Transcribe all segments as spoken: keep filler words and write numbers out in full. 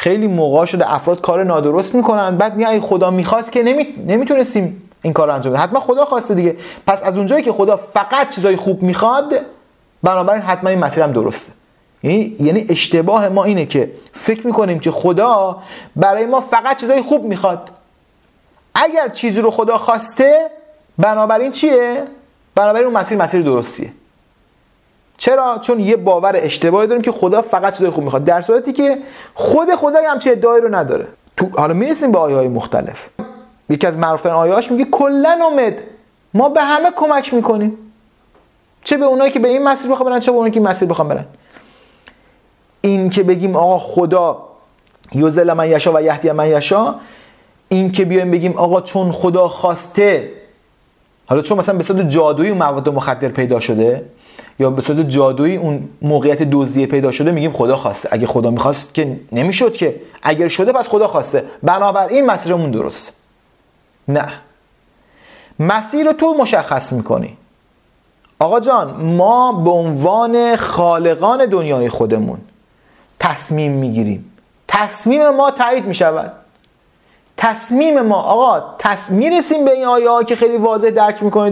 خیلی موقع شده افراد کار نادرست میکنن، بعد میگن خدا میخواست که نمی... نمیتونستیم این کار رو انجام بدیم. حتما خدا خواسته دیگه. پس از اونجایی که خدا فقط چیزای خوب میخواد، بنابراین حتما این مسیر هم درسته. یعنی یعنی اشتباه ما اینه که فکر میکنیم که خدا برای ما فقط چیزای خوب میخواد. اگر چیزی رو خدا خواسته، بنابراین چیه؟ بنابراین اون مسیر مسیر درستیه. چرا؟ چون یه باور اشتباهی داریم که خدا فقط چیزای خوب میخواد، در صورتی که خود خدا هم چه ادعایی رو نداره. تو حالا میرسیم به آیه‌های مختلف. یکی از معروف‌ترین آیه‌هاش میگه کلن امد، ما به همه کمک میکنیم، چه به اونایی که به این مسیر بخوام برن، چه به اونایی که این مسیر بخوام برن. این که بگیم آقا خدا یذل من یشاء و یهدی من یشاء، این که بیایم بگیم آقا چون خدا خواسته، حالا چون مثلا به صورت جادویی اون مواد مخدر پیدا شده یا به صورت جادویی اون موقعیت دزدی پیدا شده، میگیم خدا خواسته. اگه خدا میخواست که نمیشد که، اگر شده پس خدا خواسته، بنابراین مسیرمون درست. نه، مسیر رو تو مشخص میکنی. آقا جان، ما به عنوان خالقان دنیای خودمون تصمیم میگیریم، تصمیم ما تایید میشود. تصمیم ما آقا تصمیم میرسیم به این آیه ها که خیلی واضح درک میکنید،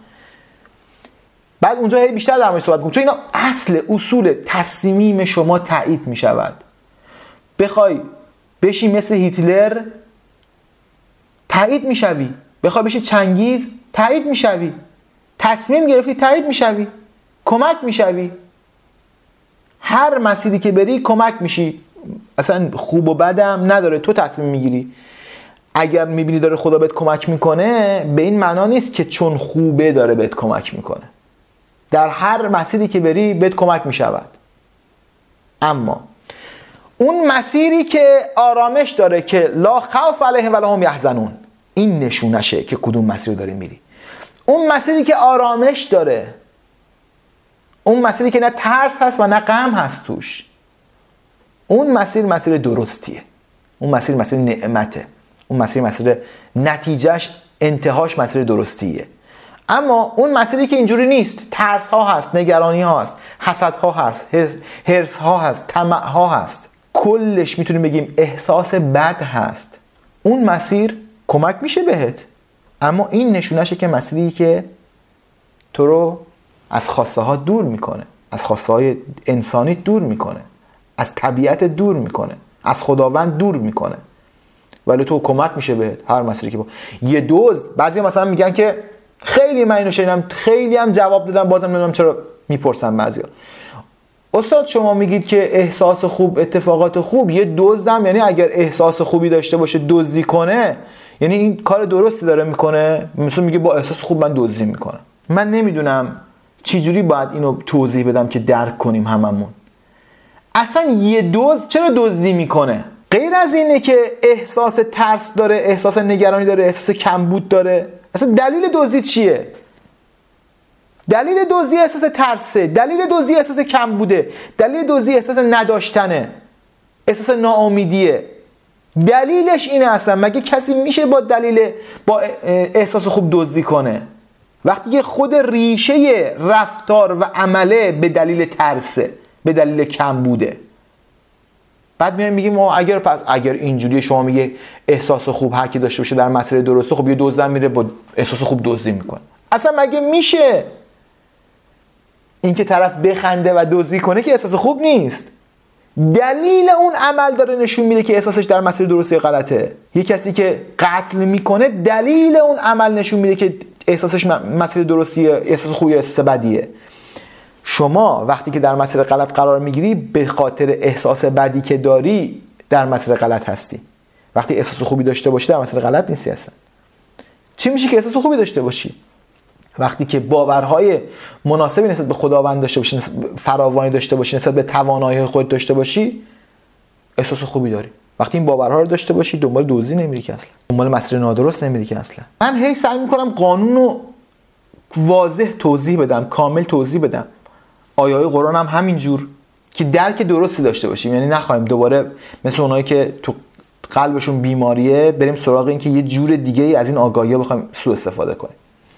بعد اونجا هی بیشتر در موردش صحبت میکنم، چون اینا اصل اصول تصمیم شما تایید میشود. بخوای بشی مثل هیتلر تایید میشوی، بخوای بشی چنگیز تایید میشوی، تصمیم گرفتی تایید میشوی، کمک میشوی. هر مسیری که بری کمک میشی، اصلا خوب و بدم نداره، تو تصمیم میگیری. اگر میبینی داره خدا بهت کمک میکنه، به این معنا نیست که چون خوبه داره بهت کمک میکنه. در هر مسیری که بری بهت کمک میشود. اما اون مسیری که آرامش داره که لا خوف علیهم ولا هم یحزنون، این نشونشه که کدوم مسیر داری میری. اون مسیری که آرامش داره، اون مسیری که نه ترس هست و نه غم هست توش، اون مسیر مسیر درستیه. اون مسیر مسیر نعمته. اون مسیر مسیر نتیجهش انتهاش مسیر درستیه. اما اون مسیری که اینجوری نیست، ترس ها هست، نگرانی ها هست، حسد ها هست، حرص ها هست، طمع ها هست، کلش میتونیم بگیم احساس بد هست، اون مسیر کمک میشه بهت. اما این نشونشه که مسیری که تو رو از خواسته ها دور میکنه، از خواسته های انسانی دور میکنه، از طبیعت دور میکنه، از خداوند دور میکنه، ولی تو کمک میشه بهت هر مسیری که با. یه دوز بعضی مثلا میگن که خیلی من اینو شنیدم، خیلی هم جواب دادم، بازم نمیدونم چرا میپرسن بعضیا. استاد شما میگید که احساس خوب اتفاقات خوب، یه دزدم یعنی اگر احساس خوبی داشته باشه دزدی کنه، یعنی این کار درستی داره میکنه؟ مثلا میگه با احساس خوب من دزدی میکنم. من نمیدونم چی جوری باید اینو توضیح بدم که درک کنیم هممون. اصلا یه دزد چرا دزدی میکنه؟ غیر از اینه که احساس ترس داره، احساس نگرانی داره، احساس کمبود داره، اصلا دلیل دزدی چیه؟ دلیل دزدی احساس ترسه، دلیل دزدی احساس کمبوده، دلیل دزدی احساس نداشتنه، احساس ناامیدیه. دلیلش اینه اصلا. مگه کسی میشه با دلیل با احساس خوب دزدی کنه؟ وقتی که خود ریشه رفتار و عمله به دلیل ترسه، به دلیل کمبوده. بعد میایم میگیم ما اگر پس اگر اینجوری شما میگه احساس خوب هر کی داشته باشه در مسیر درسته، خب یه دزدم میره با احساس خوب دزدی میکنه. اصلا مگه میشه؟ این که طرف بخنده و دزدی کنه که احساس خوب نیست. دلیل اون عمل داره نشون میده که احساسش در مسیر درسته یا غلطه. یه کسی که قتل میکنه دلیل اون عمل نشون میده که احساسش مسیر درستیه، احساس خوبی یا احساس بدیه. شما وقتی که در مسیر غلط قرار میگیری به خاطر احساس بدی که داری در مسیر غلط هستی. وقتی احساس خوبی داشته باشی در مسیر غلط نیستی اصلا. چی میشه که احساس خوبی داشته باشی؟ وقتی که باورهای مناسبی نسبت به خداوند داشته باشی، فراوانی داشته باشی، نسبت به توانایی خودت داشته باشی، احساس خوبی داری. وقتی این باورها رو داشته باشی دنبال دزدی نمیری که اصلا، دنبال مسیر نادرست نمیری که اصلا. من هی سعی میکنم قانون رو واضح توضیح بدم، کامل توضیح بدم. آیه‌های قرآن هم همینجور که درک درستی داشته باشیم، یعنی نخوایم دوباره مثل اونایی که تو قلبشون بیماریه بریم سراغ این که یه جور دیگه ای از این آگاهی‌ها بخوایم سوء استفاده کنیم.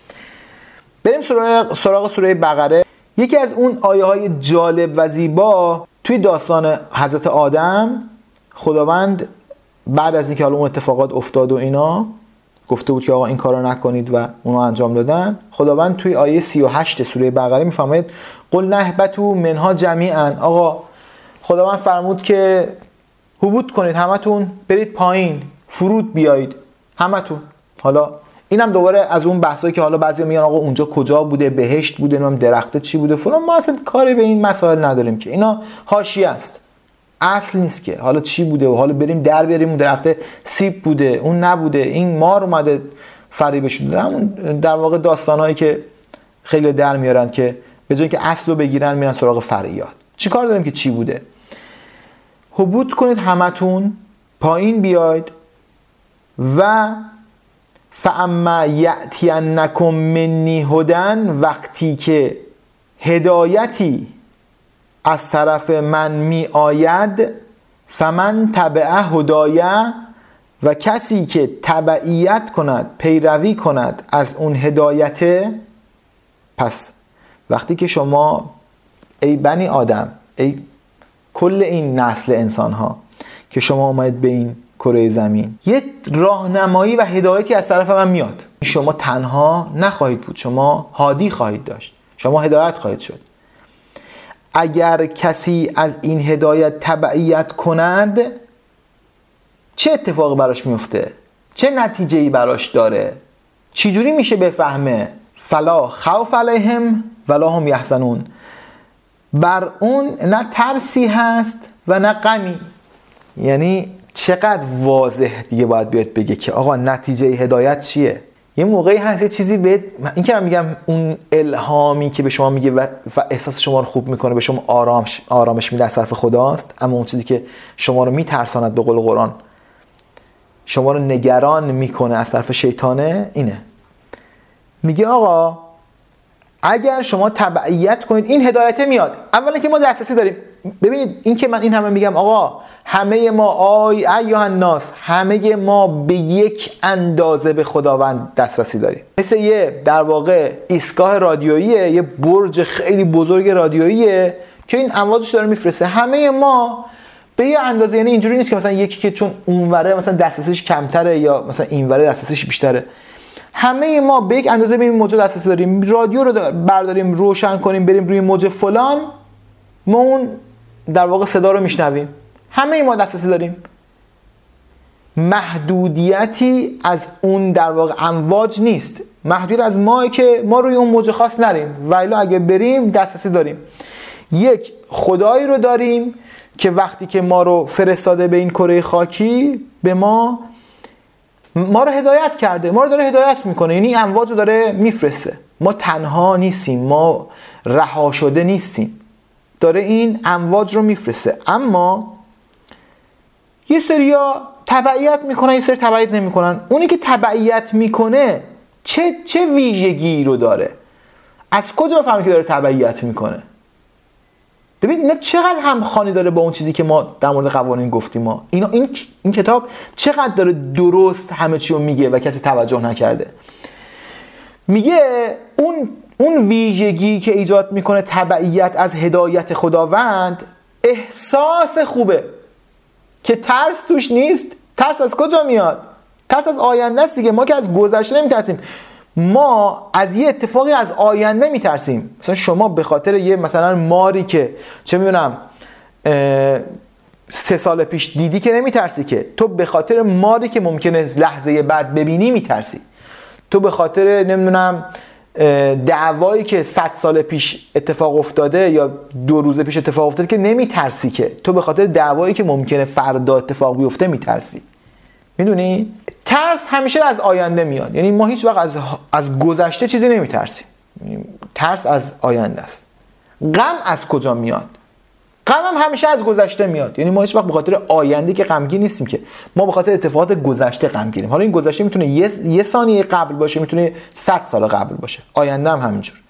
بریم سراغ سراغ سوره بقره. یکی از اون آیه‌های جالب و زیبا توی داستان حضرت آدم، خداوند بعد از اینکه حالا اون اتفاقات افتاد و اینا گفته بود که آقا این کارو نکنید و اونو انجام دادن، خداوند توی آیه سی و هشت سوره بقره میفرماید قل نهبتوا منها جمیعا. آقا خداوند فرمود که هبوط کنید، همتون برید پایین، فرود بیایید همتون. حالا اینم دوباره از اون بحثایی که حالا بعضیا میگن آقا اونجا کجا بوده، بهشت بوده، نمیدونم درخت چی بوده فلان، ما اصلا کاری به این مسائل نداریم که اینا حاشیه است، اصل نیست که حالا چی بوده و حالا بریم در بیاریم اون درخت سیب بوده اون نبوده، این مار اومده فریبش داده. همون در واقع داستانایی که خیلی در میارن که به جای اینکه اصل رو بگیرن میرن سراغ فرعیات. چی کار داریم که چی بوده؟ هبوط کنید همتون، پایین بیاید و فاما یأتینکم منی هدن، وقتی که هدایتی از طرف من می آید، فمن تبع هدایه، و کسی که تبعیت کند پیروی کند از اون هدایت. پس وقتی که شما ای بنی آدم، ای کل این نسل انسان ها که شما اومدید به این کره زمین، یه راهنمایی و هدایتی از طرف من میاد، شما تنها نخواهید بود، شما هادی خواهید داشت، شما هدایت خواهید شد. اگر کسی از این هدایت تبعیت کند چه اتفاقی براش میفته؟ چه نتیجه‌ای براش داره؟ چجوری میشه بفهمه؟ فلا خوف علیهم ولا هم یحزنون، بر اون نه ترسی هست و نه غمی. یعنی چقدر واضح دیگه باید بیاد بگه که آقا نتیجه هدایت چیه. یه موقعی هست یه چیزی به این که من میگم اون الهامی که به شما میگه و احساس شما رو خوب میکنه، به شما آرامش آرامش میده از طرف خداست، اما اون چیزی که شما رو میترساند به قول قرآن، شما رو نگران میکنه از طرف شیطانه، اینه. میگه آقا اگر شما تبعیت کنید این هدایت میاد. اولا که ما دسترسی داریم. ببینید این که من این همه میگم آقا همه ما آی ایها الناس، همه ما به یک اندازه به خداوند دسترسی داریم. مثل یه در واقع ایستگاه رادیوییه، یه برج خیلی بزرگ رادیوییه که این امواجش داره میفرسته. همه ما به یه اندازه، یعنی اینجوری نیست که مثلا یکی که چون اونوره مثلا دسترسیش کمتره یا مثلا اینوره دسترسیش بیشتره. همه ما به یک اندازه به این موج دسترسی داریم. رادیو رو برداریم روشن کنیم بریم روی موج فلان، ما اون در واقع صدا رو میشنویم. همه ما دسترسی داریم. محدودیتی از اون در واقع امواج نیست، محدود از ماه که ما روی اون موج خاص نریم، ولی اگه بریم دسترسی داریم. یک خدایی رو داریم که وقتی که ما رو فرستاده به این کره خاکی، به ما ما رو هدایت کرده، ما رو داره هدایت میکنه، یعنی امواج رو داره میفرسته. ما تنها نیستیم، ما رها شده نیستیم، داره این امواج رو میفرسته. اما یه سریا تبعیت میکنن، یه سری تبعیت نمیکنن. اونی که تبعیت میکنه چه چه ویژگی رو داره؟ از کجا بفهمیم که داره تبعیت میکنه؟ ببین اینا چقدر همخوانی داره با اون چیزی که ما در مورد قوانین گفتیم. ما اینا این این کتاب چقدر داره درست همه چی رو میگه و کسی توجه نکرده. میگه اون اون ویژگی که ایجاد میکنه تبعیت از هدایت خداوند، احساس خوبه که ترس توش نیست. ترس از کجا میاد؟ ترس از آینده است دیگه. ما که از گذشته نمیترسیم، ما از یه اتفاقی از آینده میترسیم. مثلا شما به خاطر یه مثلا ماری که چه میدونم سه سال پیش دیدی که نمیترسی، که تو به خاطر ماری که ممکنه لحظه بعد ببینی میترسی. تو به خاطر نمیدونم دعوایی که صد سال پیش اتفاق افتاده یا دو روز پیش اتفاق افتاده که نمیترسی، که تو به خاطر دعوایی که ممکنه فردا اتفاق بیفته میترسی. میدونی؟ ترس همیشه از آینده میاد. یعنی ما هیچ وقت از از گذشته چیزی نمیترسیم. ترس از آینده است. غم از کجا میاد؟ غم هم همیشه از گذشته میاد. یعنی ما هیچ وقت به خاطر آینده که غمگین نیستیم، که ما به خاطر اتفاقات گذشته غمگینیم. حالا این گذشته میتونه یه, یه ثانیه قبل باشه، میتونه صد سال قبل باشه. آینده هم همینجور.